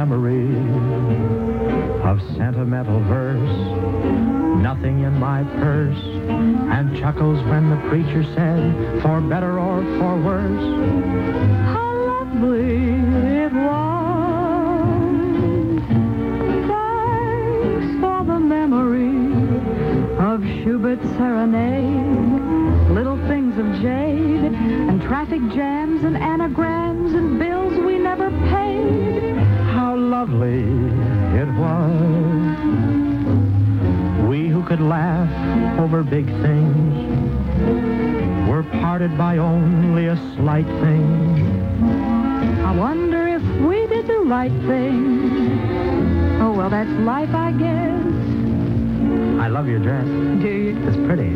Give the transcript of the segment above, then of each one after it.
memory of sentimental verse, nothing in my purse, and chuckles when the preacher said, for better or for worse. How lovely it was. Thanks for the memory of Schubert's serenade, little things of jade, and traffic jams and anagrams and bills we never paid. How lovely it was. We who could laugh over big things were parted by only a slight thing. I wonder if we did the right thing. Oh, well, that's life, I guess. I love your dress. Do you? It's pretty.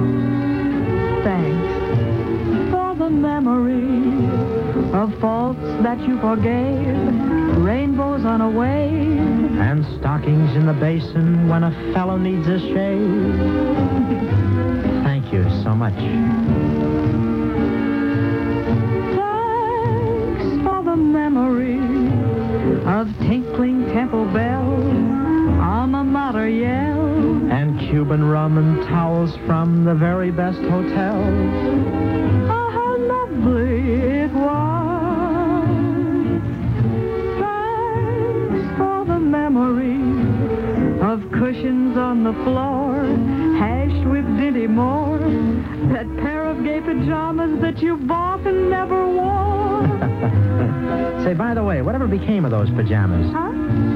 Thanks for the memory of faults that you forgave, rainbows on a wave, and stockings in the basin when a fellow needs a shave. Thank you so much. Thanks for the memory of tinkling temple bells, alma mater yell, and Cuban rum and towels from the very best hotels. Oh, how lovely it was. Thanks for the memory of cushions on the floor, hashed with Dinty Moore, that pair of gay pajamas that you bought and never wore. Say, by the way, whatever became of those pajamas? Huh?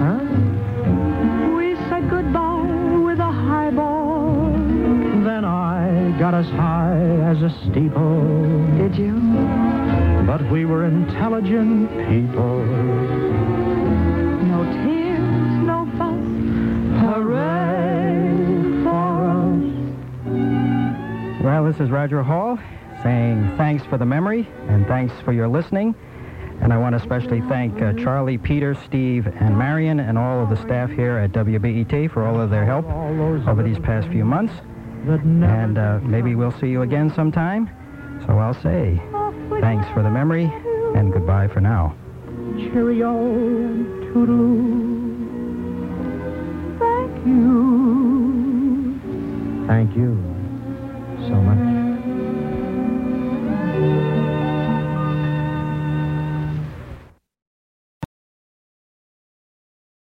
We said goodbye with a highball. Then I got as high as a steeple. Did you? But we were intelligent people. No tears, no fuss. Hooray for us. Well, this is Roger Hall saying thanks for the memory and thanks for your listening. And I want to especially thank Charlie, Peter, Steve, and Marion, and all of the staff here at WBET for all of their help over these past few months. And maybe we'll see you again sometime. So I'll say thanks for the memory and goodbye for now. Cheerio, toodaloo. Thank you. Thank you so much.